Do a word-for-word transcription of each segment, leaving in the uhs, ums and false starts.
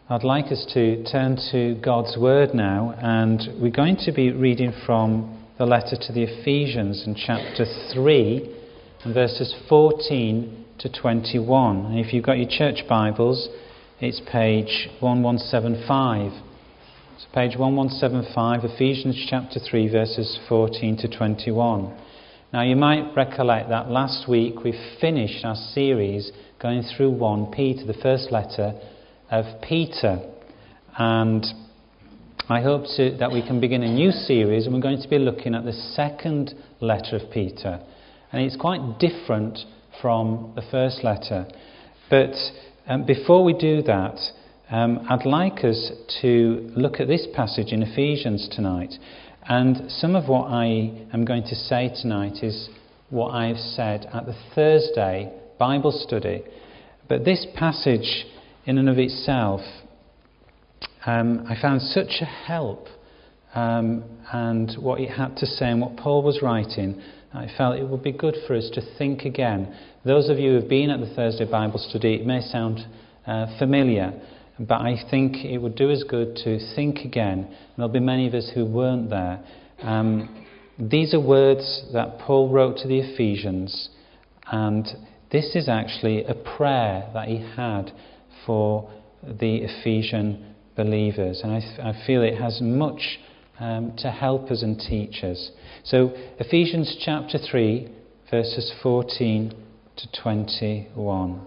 I'd like us to turn to God's Word now, and we're going to be reading from the letter to the Ephesians in chapter three, and verses fourteen to twenty-one. And if you've got your church Bibles, it's page eleven seventy-five. It's page eleven seventy-five, Ephesians chapter three, verses fourteen to twenty-one. Now you might recollect that last week we finished our series going through First Peter, the first letter of Peter, and I hope to, that we can begin a new series, and we're going to be looking at the second letter of Peter, and it's quite different from the first letter. But um, before we do that, um, I'd like us to look at this passage in Ephesians tonight, and some of what I am going to say tonight is what I've said at the Thursday Bible study. But this passage in and of itself, um, I found such a help, um, and what it had to say and what Paul was writing, I felt it would be good for us to think again. Those of you who have been at the Thursday Bible study, it may sound uh, familiar, but I think it would do us good to think again. And there'll be many of us who weren't there. Um, these are words that Paul wrote to the Ephesians, and this is actually a prayer that he had for the Ephesian believers, and I, th- I feel it has much um, to help us and teach us. So Ephesians chapter three, verses fourteen to twenty-one.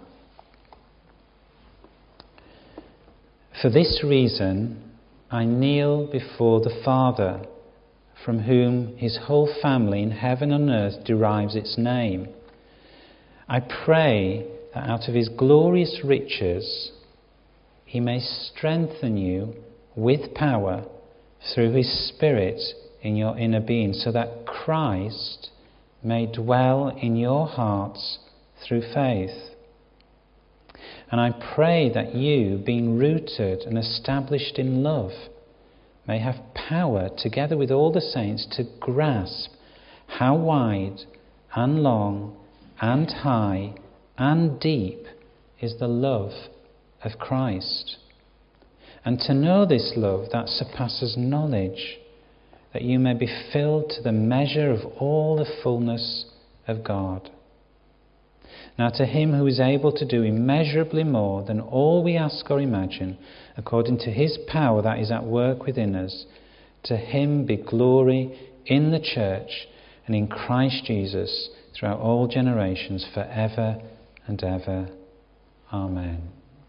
For this reason I kneel before the Father, from whom his whole family in heaven and earth derives its name. I pray that out of his glorious riches he may strengthen you with power through his Spirit in your inner being, so that Christ may dwell in your hearts through faith. And I pray that you, being rooted and established in love, may have power, together with all the saints, to grasp how wide and long and high and deep is the love of Christ, and to know this love that surpasses knowledge, that you may be filled to the measure of all the fullness of God. Now to him who is able to do immeasurably more than all we ask or imagine, according to his power that is at work within us, to him be glory in the church and in Christ Jesus throughout all generations, forever and ever. Amen.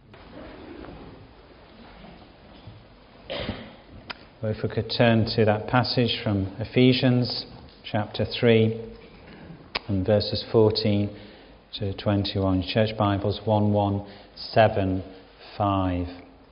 Well, if we could turn to that passage from Ephesians chapter three and verses fourteen to twenty-one. Church Bibles eleven seventy-five.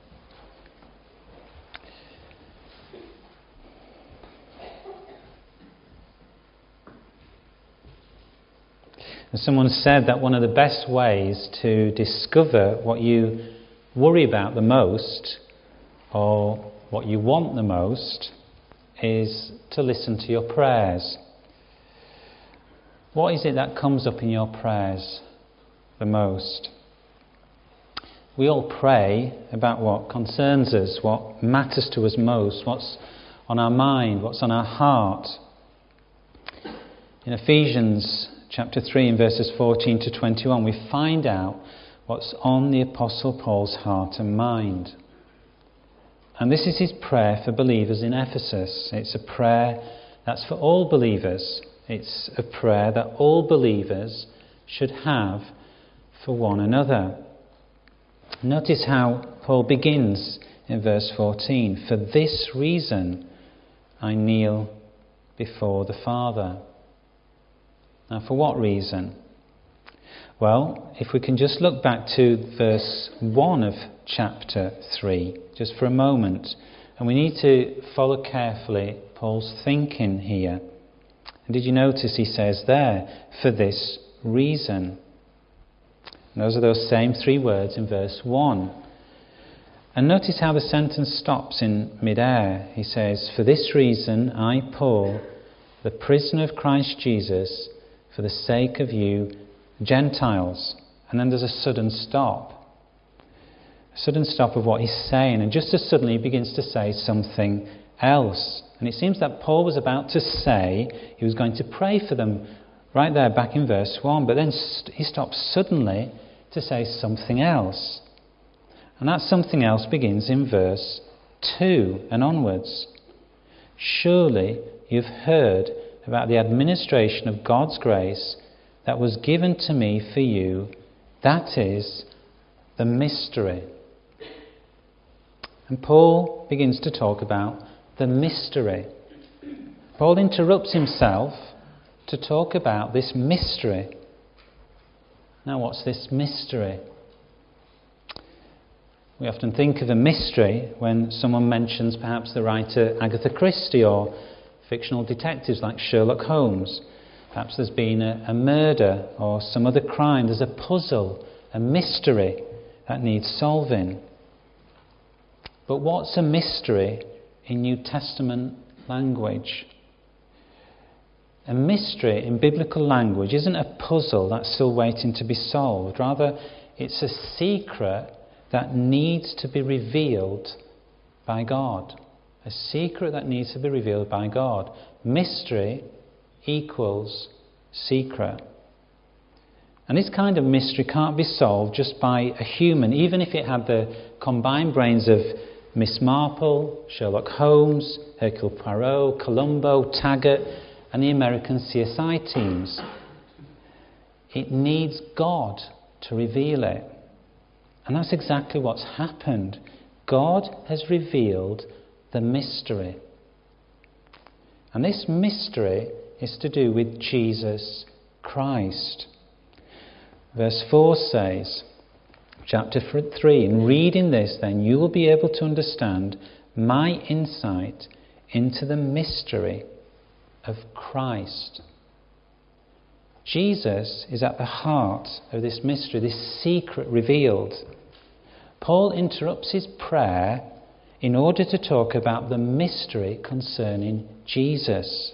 And someone said that one of the best ways to discover what you worry about the most, or what you want the most, is to listen to your prayers. What is it that comes up in your prayers the most? We all pray about what concerns us, what matters to us most, what's on our mind, what's on our heart. In Ephesians chapter three and verses fourteen to twenty-one, we find out what's on the Apostle Paul's heart and mind. And this is his prayer for believers in Ephesus. It's a prayer that's for all believers. It's a prayer that all believers should have for one another. Notice how Paul begins in verse fourteen. For this reason I kneel before the Father. Now, for what reason? Well, if we can just look back to verse one of chapter three, just for a moment, and we need to follow carefully Paul's thinking here. And did you notice he says there, for this reason? And those are those same three words in verse one. And notice how the sentence stops in mid-air. He says, for this reason I, Paul, the prisoner of Christ Jesus, for the sake of you Gentiles. And then there's a sudden stop. sudden stop of what he's saying, and just as suddenly he begins to say something else. And it seems that Paul was about to say he was going to pray for them right there back in verse one, but then st- he stops suddenly to say something else. And that something else begins in verse two and onwards. Surely you've heard about the administration of God's grace that was given to me for you, that is, the mystery. And Paul begins to talk about the mystery. Paul interrupts himself to talk about this mystery. Now, what's this mystery? We often think of a mystery when someone mentions perhaps the writer Agatha Christie or fictional detectives like Sherlock Holmes. Perhaps there's been a, a murder or some other crime. There's a puzzle, a mystery that needs solving. But what's a mystery in New Testament language? A mystery in biblical language isn't a puzzle that's still waiting to be solved. Rather, it's a secret that needs to be revealed by God. A secret that needs to be revealed by God. Mystery equals secret. And this kind of mystery can't be solved just by a human, even if it had the combined brains of Miss Marple, Sherlock Holmes, Hercule Poirot, Columbo, Taggart, and the American C S I teams. It needs God to reveal it. And that's exactly what's happened. God has revealed the mystery. And this mystery is to do with Jesus Christ. Verse four says, chapter three, in reading this then you will be able to understand my insight into the mystery of Christ. Jesus is at the heart of this mystery, this secret revealed. Paul interrupts his prayer in order to talk about the mystery concerning Jesus.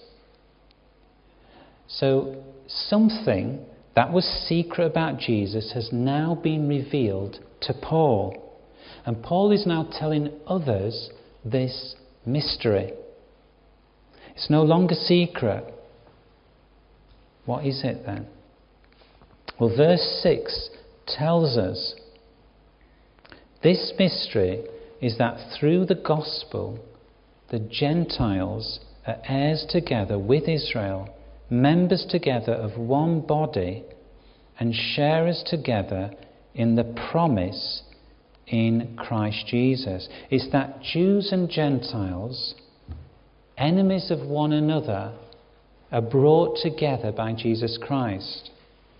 So something that was secret about Jesus has now been revealed to Paul. And Paul is now telling others this mystery. It's no longer secret. What is it then? Well, verse six tells us this mystery is that through the gospel, the Gentiles are heirs together with Israel, members together of one body, and sharers together in the promise in Christ Jesus. It's that Jews and Gentiles, enemies of one another, are brought together by Jesus Christ.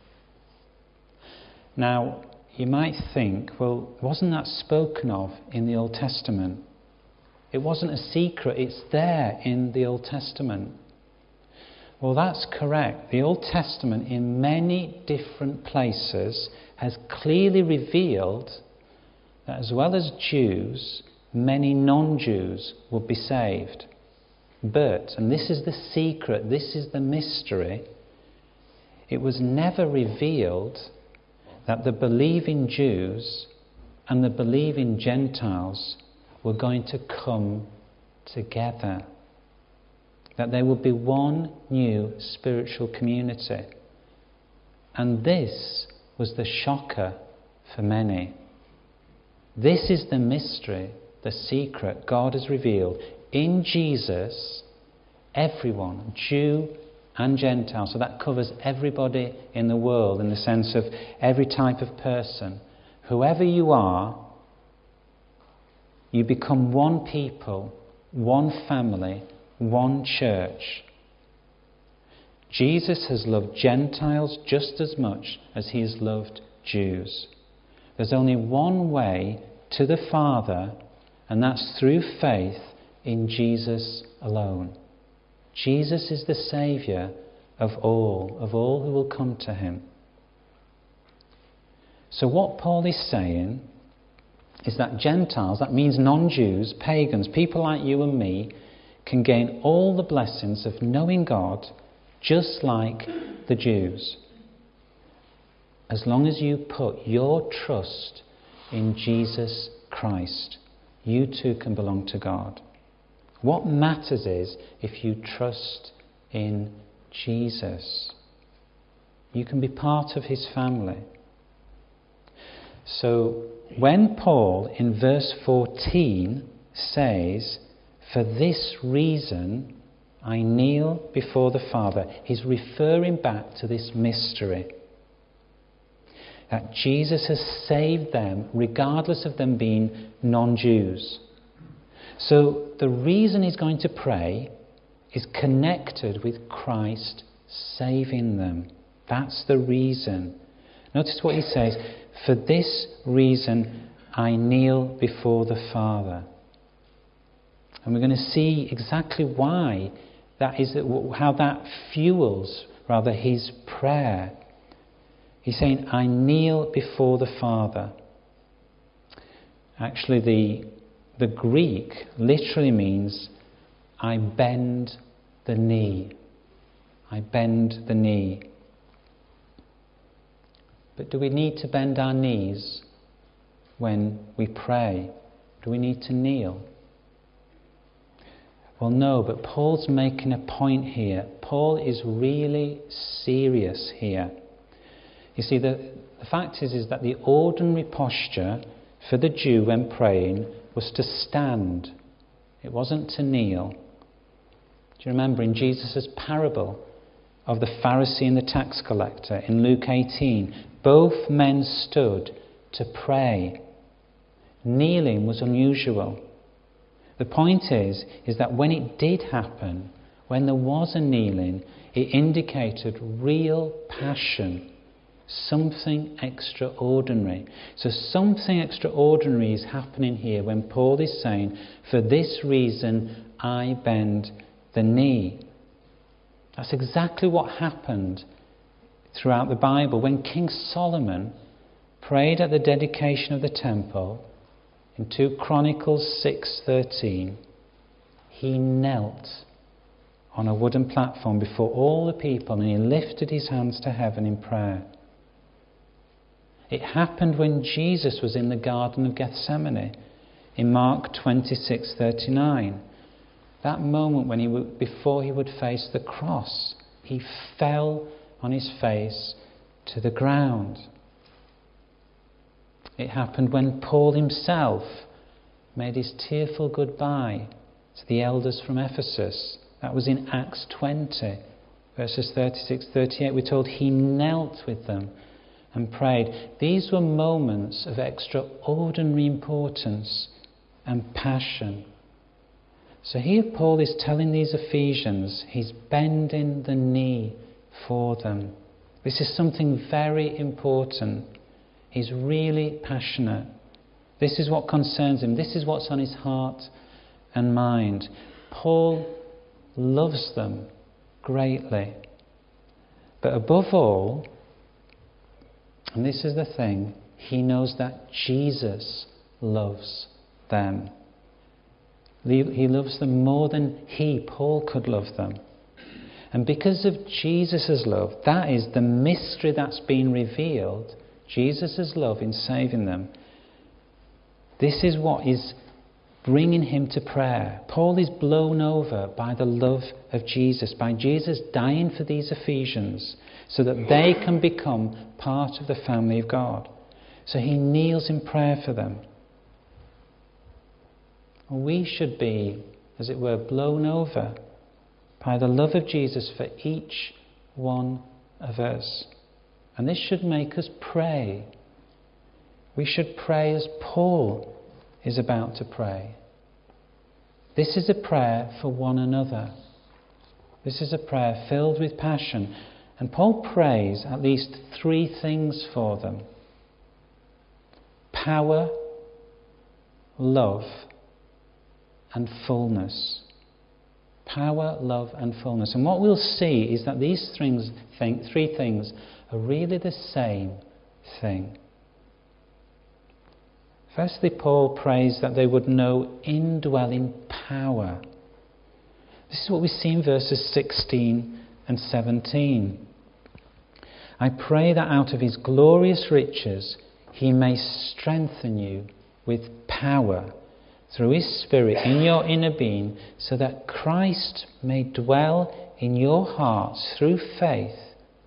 Now, you might think, well, wasn't that spoken of in the Old Testament? It wasn't a secret, it's there in the Old Testament. Well, that's correct. The Old Testament, in many different places, has clearly revealed that as well as Jews, many non-Jews would be saved. But, and this is the secret, this is the mystery, it was never revealed that the believing Jews and the believing Gentiles were going to come together. That there would be one new spiritual community. And this was the shocker for many. This is the mystery, the secret God has revealed. In Jesus, everyone, Jew and Gentile, so that covers everybody in the world in the sense of every type of person. Whoever you are, you become one people, one family, one church. Jesus has loved Gentiles just as much as he has loved Jews. There's only one way to the Father, and that's through faith in Jesus alone. Jesus is the Saviour of all, of all who will come to him. So what Paul is saying is that Gentiles, that means non-Jews, pagans, people like you and me, can gain all the blessings of knowing God just like the Jews, as long as you put your trust in Jesus Christ. You too can belong to God. What matters is if you trust in Jesus. You can be part of his family. So when Paul in verse fourteen says, "For this reason I kneel before the Father," he's referring back to this mystery. That Jesus has saved them regardless of them being non-Jews. So the reason he's going to pray is connected with Christ saving them. That's the reason. Notice what he says, "For this reason I kneel before the Father." And we're going to see exactly why that is, how that fuels, rather, his prayer. He's saying, "I kneel before the Father." Actually, the, the Greek literally means, "I bend the knee." I bend the knee. But do we need to bend our knees when we pray? Do we need to kneel? Well, no, but Paul's making a point here. Paul is really serious here. You see, the, the fact is, is that the ordinary posture for the Jew when praying was to stand. It wasn't to kneel. Do you remember in Jesus' parable of the Pharisee and the tax collector in Luke eighteen, both men stood to pray. Kneeling was unusual. The point is, is that when it did happen, when there was a kneeling, it indicated real passion. Something extraordinary. So something extraordinary is happening here when Paul is saying, "For this reason I bend the knee." That's exactly what happened throughout the Bible. When King Solomon prayed at the dedication of the temple, in two Chronicles six thirteen, he knelt on a wooden platform before all the people and he lifted his hands to heaven in prayer. It happened when Jesus was in the Garden of Gethsemane in Mark twenty-six thirty-nine. That moment when he would, before he would face the cross, he fell on his face to the ground. It happened when Paul himself made his tearful goodbye to the elders from Ephesus. That was in Acts twenty, verses thirty-six thirty-eight. We're told he knelt with them and prayed. These were moments of extraordinary importance and passion. So here Paul is telling these Ephesians he's bending the knee for them. This is something very important. He's really passionate. This is what concerns him. This is what's on his heart and mind. Paul loves them greatly. But above all, and this is the thing, he knows that Jesus loves them. He loves them more than he, Paul, could love them. And because of Jesus' love, that is the mystery that's been revealed, Jesus' love in saving them. This is what is bringing him to prayer. Paul is blown over by the love of Jesus, by Jesus dying for these Ephesians, so that they can become part of the family of God. So he kneels in prayer for them. We should be, as it were, blown over by the love of Jesus for each one of us. And this should make us pray. We should pray as Paul is about to pray. This is a prayer for one another. This is a prayer filled with passion. And Paul prays at least three things for them: power, love, and fullness. Power, love, and fullness. And what we'll see is that these things, think, three things are really the same thing. Firstly, Paul prays that they would know indwelling power. This is what we see in verses sixteen and seventeen. I pray that out of his glorious riches he may strengthen you with power through His Spirit in your inner being, so that Christ may dwell in your hearts through faith.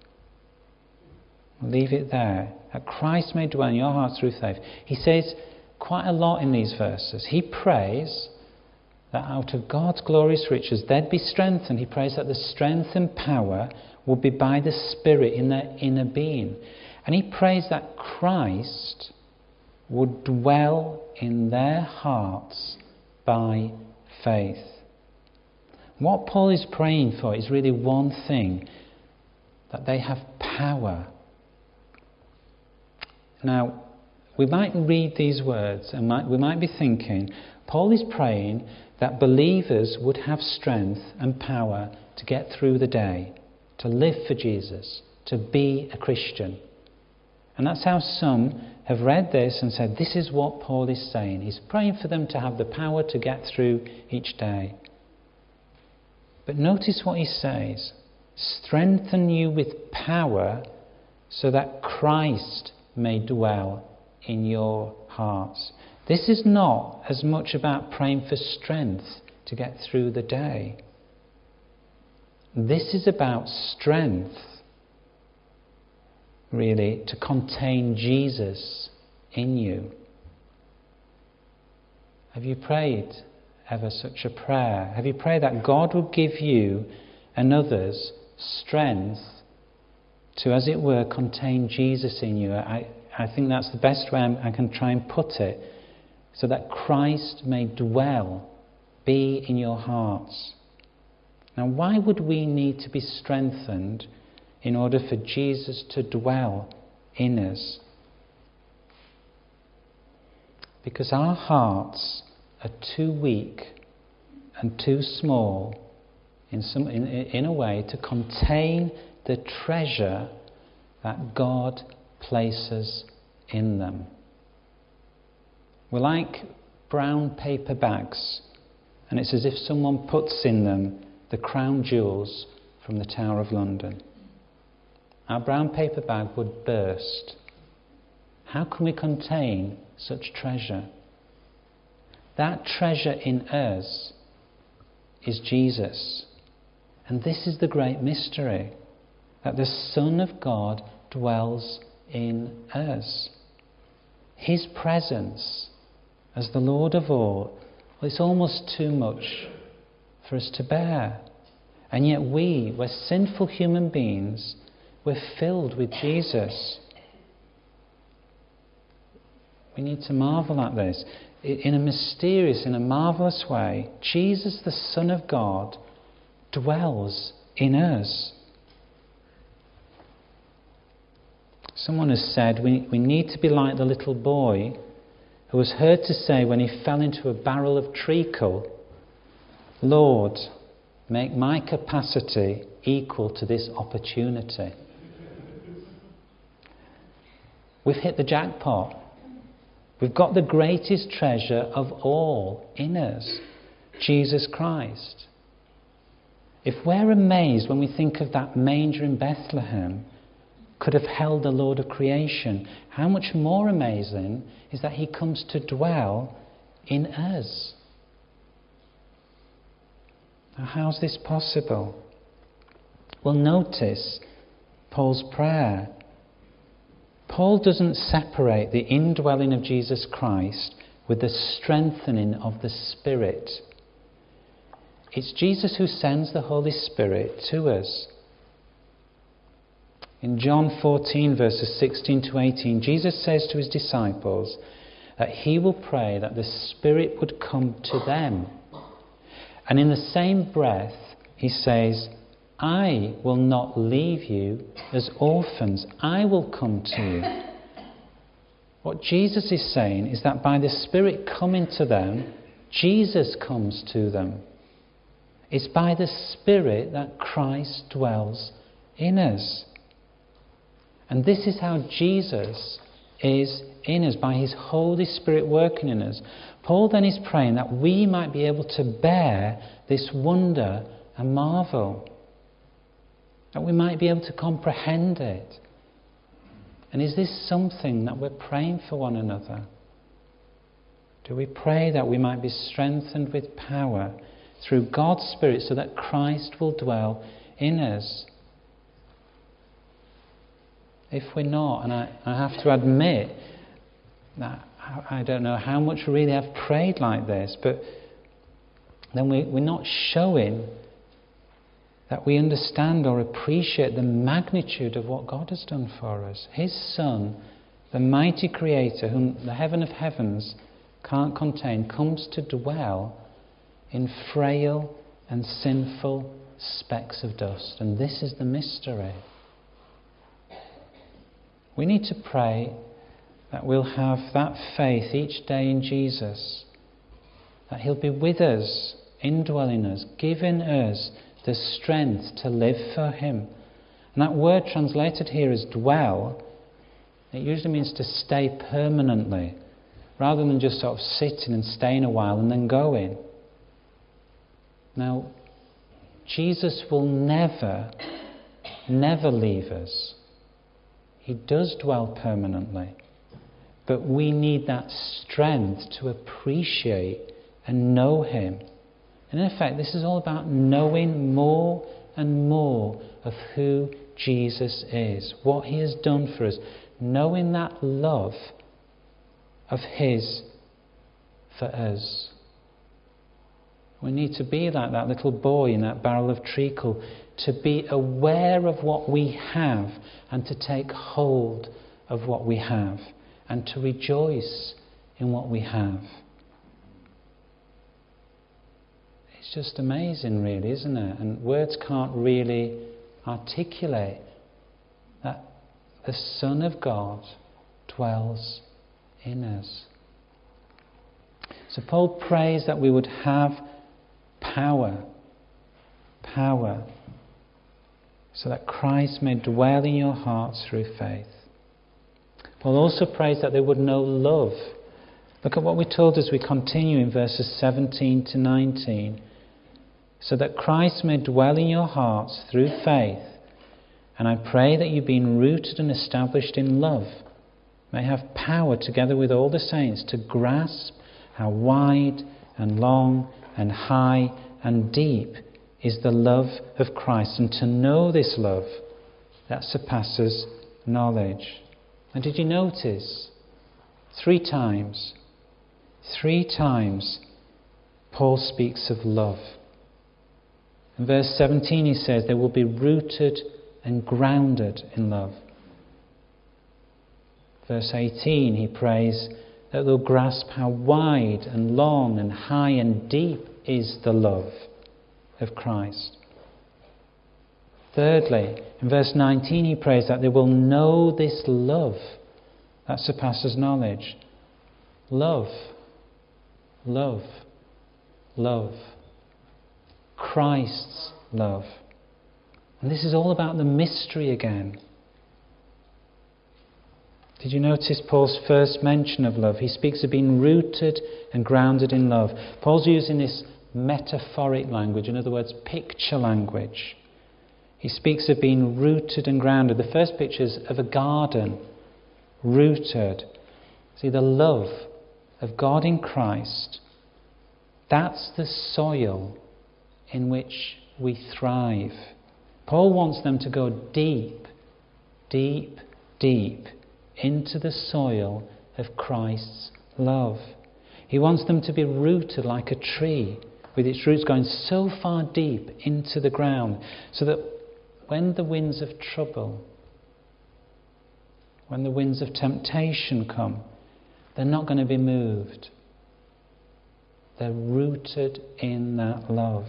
I'll leave it there. That Christ may dwell in your hearts through faith. He says quite a lot in these verses. He prays that out of God's glorious riches they'd be strengthened. He prays that the strength and power will be by the Spirit in their inner being. And he prays that Christ would dwell in their hearts by faith. What Paul is praying for is really one thing, that they have power. Now, we might read these words and might, we might be thinking, Paul is praying that believers would have strength and power to get through the day, to live for Jesus, to be a Christian. And that's how some have read this and said, this is what Paul is saying. He's praying for them to have the power to get through each day. But notice what he says. Strengthen you with power so that Christ may dwell in your hearts. This is not as much about praying for strength to get through the day. This is about strength, really, to contain Jesus in you. Have you prayed ever such a prayer? Have you prayed that God would give you and others strength to, as it were, contain Jesus in you? I, I think that's the best way I can try and put it, so that Christ may dwell, be in your hearts. Now, why would we need to be strengthened in order for Jesus to dwell in us? Because our hearts are too weak and too small in, some, in, in a way to contain the treasure that God places in them. We're like brown paper bags, and it's as if someone puts in them the crown jewels from the Tower of London. Our brown paper bag would burst. How can we contain such treasure? That treasure in us is Jesus. And this is the great mystery, that the Son of God dwells in us. His presence as the Lord of all, well, it's almost too much for us to bear. And yet we, we're sinful human beings, we're filled with Jesus. We need to marvel at this. In a mysterious, in a marvellous way, Jesus, the Son of God, dwells in us. Someone has said we, we need to be like the little boy who was heard to say when he fell into a barrel of treacle, Lord, make my capacity equal to this opportunity. We've hit the jackpot. We've got the greatest treasure of all in us, Jesus Christ. If we're amazed when we think of that manger in Bethlehem could have held the Lord of creation, how much more amazing is that he comes to dwell in us. Now, how's this possible? Well, notice Paul's prayer. Paul doesn't separate the indwelling of Jesus Christ with the strengthening of the Spirit. It's Jesus who sends the Holy Spirit to us. In John fourteen, verses sixteen to eighteen, Jesus says to his disciples that he will pray that the Spirit would come to them. And in the same breath, he says, I will not leave you as orphans. I will come to you. What Jesus is saying is that by the Spirit coming to them, Jesus comes to them. It's by the Spirit that Christ dwells in us. And this is how Jesus is in us, by his Holy Spirit working in us. Paul then is praying that we might be able to bear this wonder and marvel, that we might be able to comprehend it. And is this something that we're praying for one another? Do we pray that we might be strengthened with power through God's Spirit so that Christ will dwell in us? If we're not, and I, I have to admit that I don't know how much we really have prayed like this, but then we, we're not showing that we understand or appreciate the magnitude of what God has done for us. His Son, the mighty Creator, whom the heaven of heavens can't contain, comes to dwell in frail and sinful specks of dust. And this is the mystery. We need to pray that we'll have that faith each day in Jesus, that He'll be with us, indwelling us, giving us the strength to live for Him. And that word translated here as dwell, it usually means to stay permanently, rather than just sort of sitting and staying a while and then going. Now, Jesus will never, never leave us. He does dwell permanently. But we need that strength to appreciate and know Him. And in effect, this is all about knowing more and more of who Jesus is, what He has done for us, knowing that love of His for us. We need to be like that little boy in that barrel of treacle, to be aware of what we have and to take hold of what we have and to rejoice in what we have. It's just amazing, really, isn't it? And words can't really articulate that the Son of God dwells in us. So Paul prays that we would have power, power, so that Christ may dwell in your hearts through faith. Paul also prays that they would know love. Look at what we're told as we continue in verses seventeen to nineteen. So that Christ may dwell in your hearts through faith. And I pray that you, being rooted and established in love, may have power together with all the saints to grasp how wide and long and high and deep is the love of Christ, and to know this love that surpasses knowledge. And did you notice? Three times, three times Paul speaks of love. In verse seventeen he says they will be rooted and grounded in love. Verse eighteen he prays that they'll grasp how wide and long and high and deep is the love of Christ. Thirdly, in verse nineteen he prays that they will know this love that surpasses knowledge. Love, love, love. Christ's love. And this is all about the mystery again. Did you notice Paul's first mention of love? He speaks of being rooted and grounded in love. Paul's using this metaphoric language, in other words, picture language. He speaks of being rooted and grounded. The first picture is of a garden, rooted. See, the love of God in Christ, that's the soil in which we thrive. Paul wants them to go deep, deep, deep into the soil of Christ's love. He wants them to be rooted like a tree, with its roots going so far deep into the ground, so that when the winds of trouble, when the winds of temptation come, they're not going to be moved. They're rooted in that love.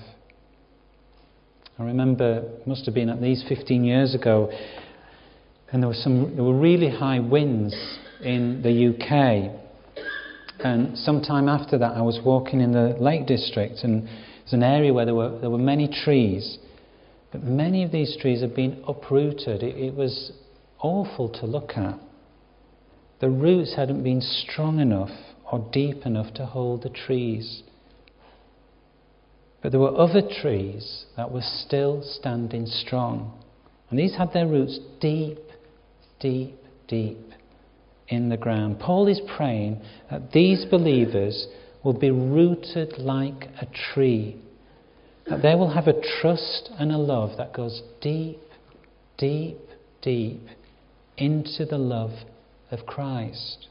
I remember, it must have been at least fifteen years ago, and there were some there were really high winds in the U K. And sometime after that, I was walking in the Lake District, and it's an area where there were there were many trees, but many of these trees had been uprooted. It, it was awful to look at. The roots hadn't been strong enough or deep enough to hold the trees. But there were other trees that were still standing strong. And these had their roots deep, deep, deep in the ground. Paul is praying that these believers will be rooted like a tree, that they will have a trust and a love that goes deep, deep, deep into the love of Christ.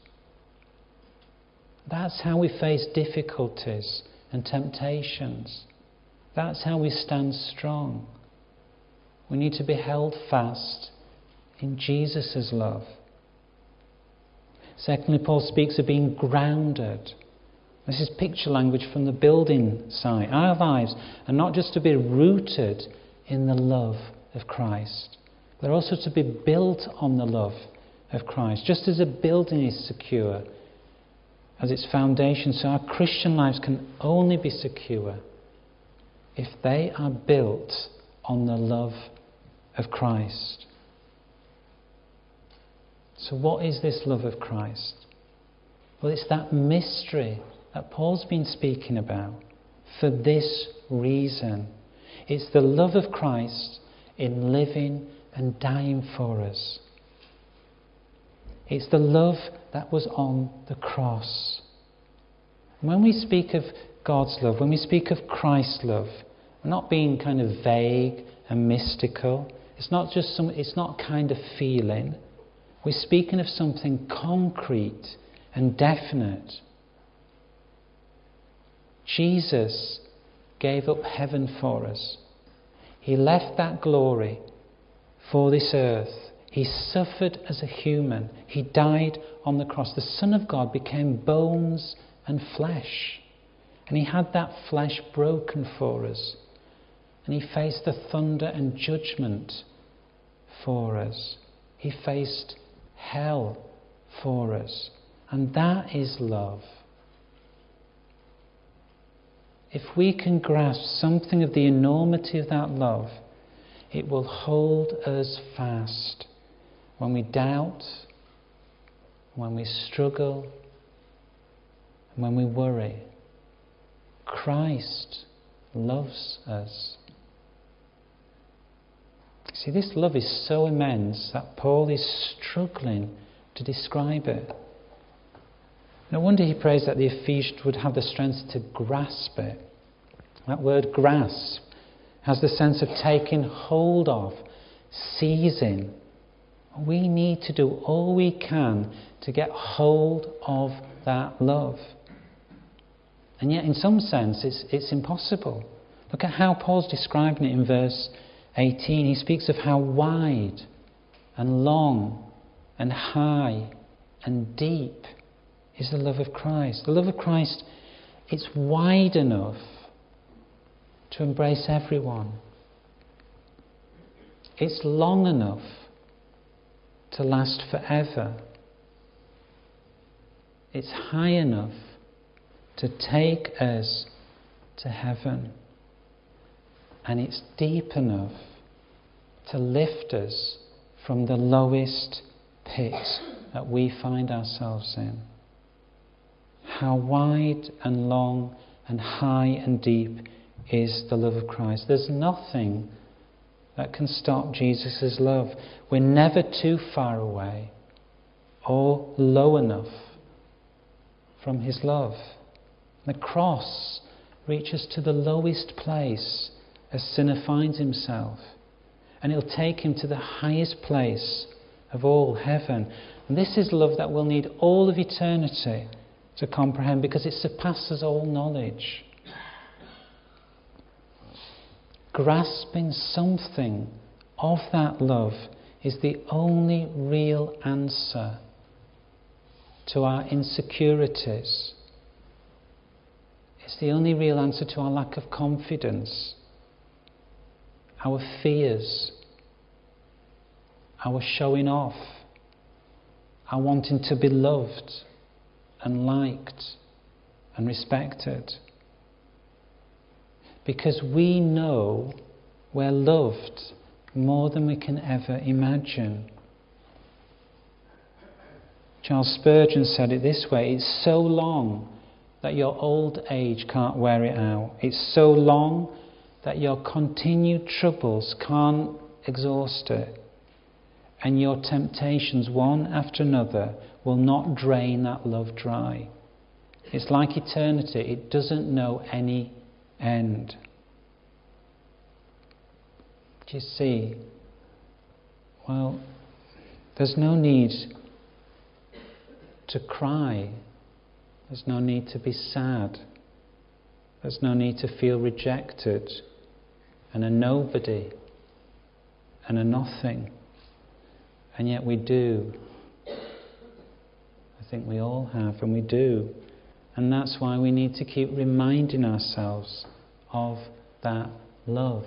That's how we face difficulties and temptations. That's how we stand strong. We need to be held fast in Jesus' love. Secondly, Paul speaks of being grounded. This is picture language from the building site. Our lives are not just to be rooted in the love of Christ, they're also to be built on the love of Christ. Just as a building is secure as its foundation, so our Christian lives can only be secure if they are built on the love of Christ. So what is this love of Christ? Well, it's that mystery that Paul's been speaking about for this reason. It's the love of Christ in living and dying for us. It's the love that was on the cross. When we speak of God's love, when we speak of Christ's love, we're not being kind of vague and mystical. It's not just some, it's not kind of feeling. We're speaking of something concrete and definite. Jesus gave up heaven for us. He left that glory for this earth. He suffered as a human. He died on the cross. The Son of God became bones and flesh. And he had that flesh broken for us. And he faced the thunder and judgment for us. He faced hell for us. And that is love. If we can grasp something of the enormity of that love, it will hold us fast when we doubt, when we struggle, and when we worry. Christ loves us. See, this love is so immense that Paul is struggling to describe it. No wonder he prays that the Ephesians would have the strength to grasp it. That word grasp has the sense of taking hold of, seizing. We need to do all we can to get hold of that love. And yet, in some sense, it's, it's impossible. Look at how Paul's describing it in verse eighteen. He speaks of how wide and long and high and deep is the love of Christ. The love of Christ, it's wide enough to embrace everyone. It's long enough to last forever. It's high enough to take us to heaven. And it's deep enough to lift us from the lowest pit that we find ourselves in. How wide and long and high and deep is the love of Christ. There's nothing that can stop Jesus' love. We're never too far away or low enough from his love. The cross reaches to the lowest place a sinner finds himself, and it'll take him to the highest place of all, heaven. And this is love that we'll need all of eternity to comprehend, because it surpasses all knowledge. Grasping something of that love is the only real answer to our insecurities. It's the only real answer to our lack of confidence, our fears, our showing off, our wanting to be loved and liked and respected. Because we know we're loved more than we can ever imagine. Charles Spurgeon said it this way: it's so long that your old age can't wear it out. It's so long that your continued troubles can't exhaust it. And your temptations, one after another, will not drain that love dry. It's like eternity. It doesn't know any end. Do you see? Well, there's no need to cry. There's no need to be sad. There's no need to feel rejected and a nobody and a nothing. And yet we do. I think we all have, and we do. And that's why we need to keep reminding ourselves of that love.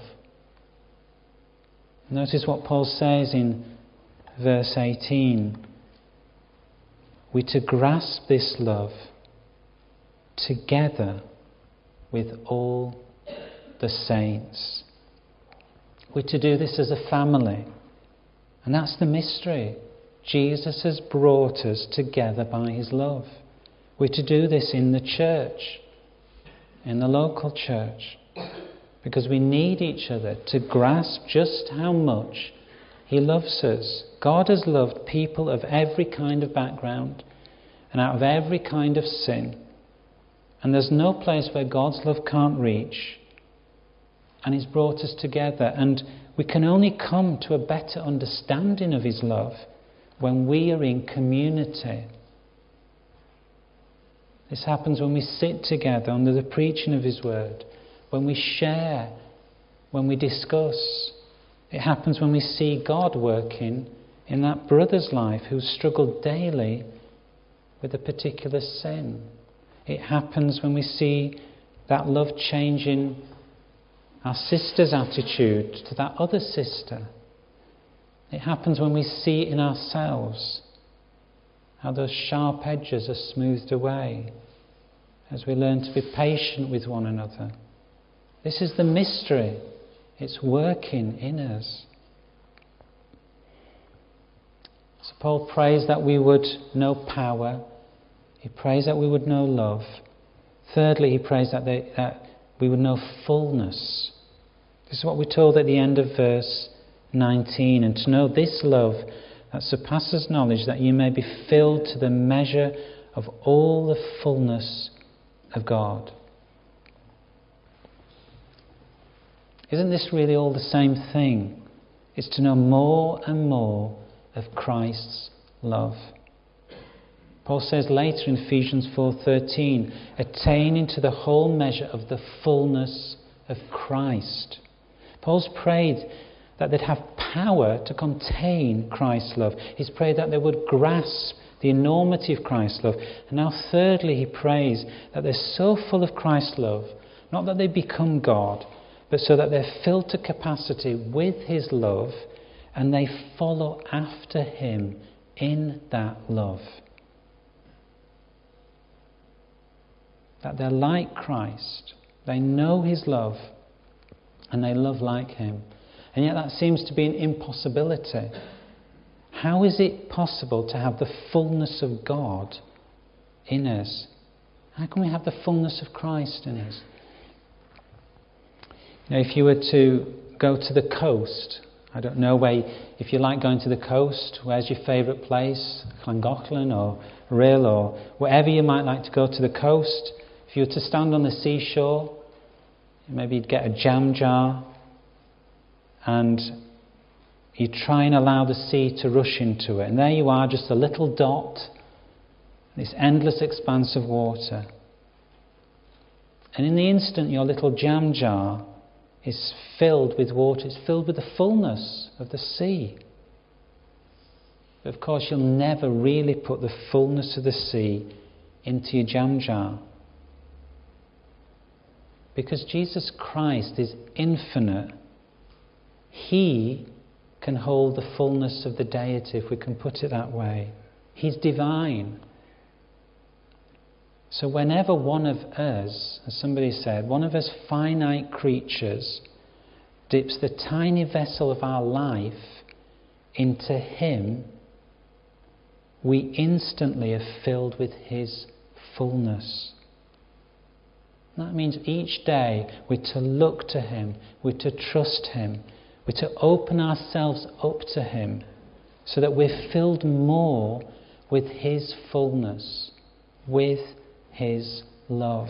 Notice what Paul says in verse eighteen. We're to grasp this love together with all the saints. We're to do this as a family. And that's the mystery. Jesus has brought us together by his love. We're to do this in the church, in the local church, because we need each other to grasp just how much he loves us. God has loved people of every kind of background and out of every kind of sin. And there's no place where God's love can't reach. And he's brought us together. And we can only come to a better understanding of his love when we are in community. This happens when we sit together under the preaching of his word, when we share, when we discuss. It happens when we see God working in that brother's life who's struggled daily with a particular sin. It happens when we see that love changing our sister's attitude to that other sister. It happens when we see in ourselves how those sharp edges are smoothed away as we learn to be patient with one another. This is the mystery. It's working in us. So Paul prays that we would know power. He prays that we would know love. Thirdly, he prays that, they, that we would know fullness. This is what we're told at the end of verse nineteen. And to know this love that surpasses knowledge, that you may be filled to the measure of all the fullness of God. Isn't this really all the same thing? It's to know more and more of Christ's love. Paul says later in Ephesians four thirteen, attaining to the whole measure of the fullness of Christ. Paul's prayed that they'd have power to contain Christ's love. He's prayed that they would grasp the enormity of Christ's love. And now thirdly, he prays that they're so full of Christ's love, not that they become God, but so that they're filled to capacity with his love and they follow after him in that love. That they're like Christ. They know his love and they love like him. And yet that seems to be an impossibility. How is it possible to have the fullness of God in us? How can we have the fullness of Christ in us? You know, if you were to go to the coast, I don't know where, if you like going to the coast, where's your favourite place? Llangollen or Rhyl or wherever you might like to go to the coast. If you were to stand on the seashore, maybe you'd get a jam jar and you try and allow the sea to rush into it. And there you are, just a little dot, this endless expanse of water. And in the instant your little jam jar is filled with water, it's filled with the fullness of the sea. But of course you'll never really put the fullness of the sea into your jam jar. Because Jesus Christ is infinite, he can hold the fullness of the deity, if we can put it that way. He's divine. So whenever one of us, as somebody said, one of us finite creatures dips the tiny vessel of our life into him, we instantly are filled with his fullness. That means each day we're to look to him, we're to trust him, we're to open ourselves up to him so that we're filled more with his fullness, with his love.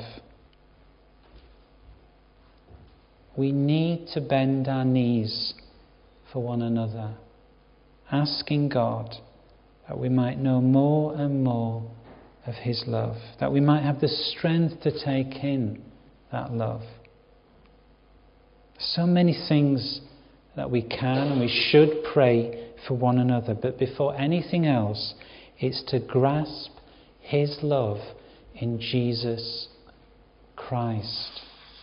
We need to bend our knees for one another, asking God that we might know more and more of his love, that we might have the strength to take in that love. So many things that we can and we should pray for one another, but before anything else, it's to grasp his love in Jesus Christ.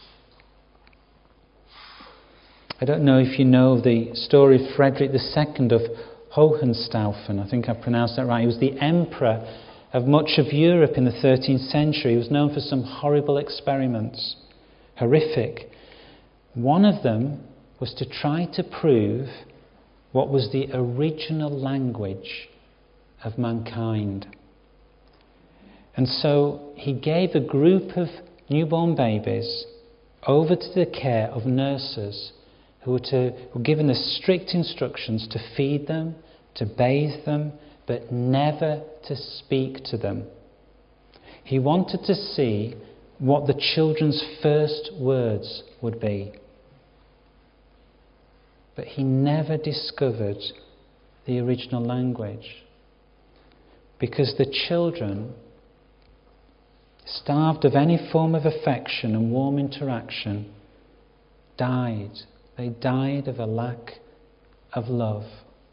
I don't know if you know the story of Frederick the Second of Hohenstaufen. I think I pronounced that right. He was the emperor of much of Europe in the thirteenth century. He was known for some horrible experiments, horrific. One of them was to try to prove what was the original language of mankind. And so he gave a group of newborn babies over to the care of nurses who were, to, were given the strict instructions to feed them, to bathe them, but never to speak to them. He wanted to see what the children's first words would be. But he never discovered the original language, because the children, starved of any form of affection and warm interaction, died. They died of a lack of love.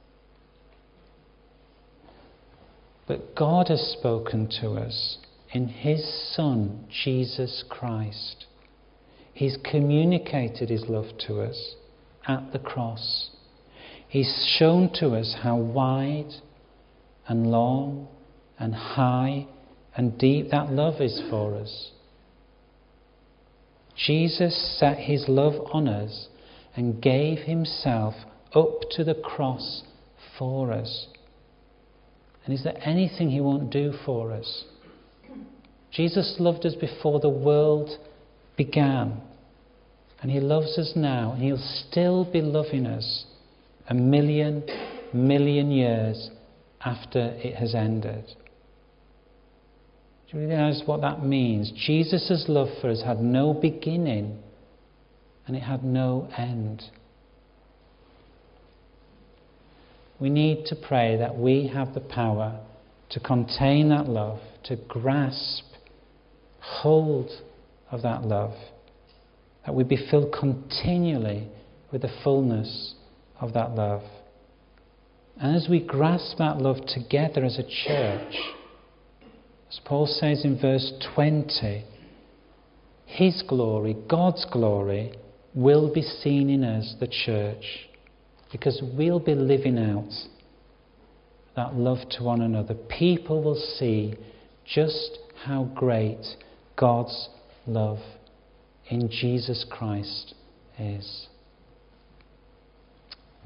But God has spoken to us in his Son, Jesus Christ. He's communicated his love to us at the cross. He's shown to us how wide and long and high and deep that love is for us. Jesus set his love on us and gave himself up to the cross for us. And is there anything he won't do for us? Jesus loved us before the world began. And he loves us now. And he'll still be loving us a million, million years after it has ended. Do you realise what that means? Jesus' love for us had no beginning and it had no end. We need to pray that we have the power to contain that love, to grasp hold of that love, that we be filled continually with the fullness of that love. And as we grasp that love together as a church, as Paul says in verse twenty, his glory, God's glory, will be seen in us, the church, because we'll be living out that love to one another. People will see just how great God's love in Jesus Christ is.